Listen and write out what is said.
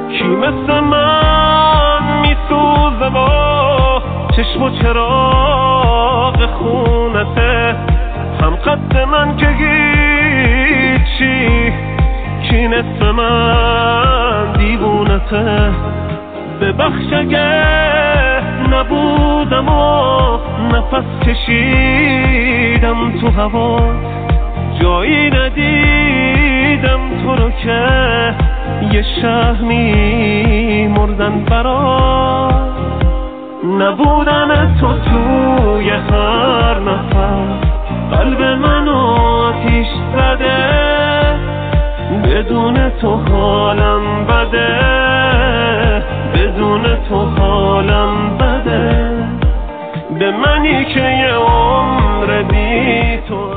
کی مثل من میسوزه با چشم و چراغ خونته، هم قد من که هیچی، کی نصف من دیوونته. ببخش اگه نبودم و نفس کشیدم تو هوا، جایی ندیدم تو رو که یه شهمی مردن برا. نبودن تو توی هر نفس قلب منو آتیش زده، بدون تو حالم بده، بدون تو حالم بده. به منی که یه عمر بی تو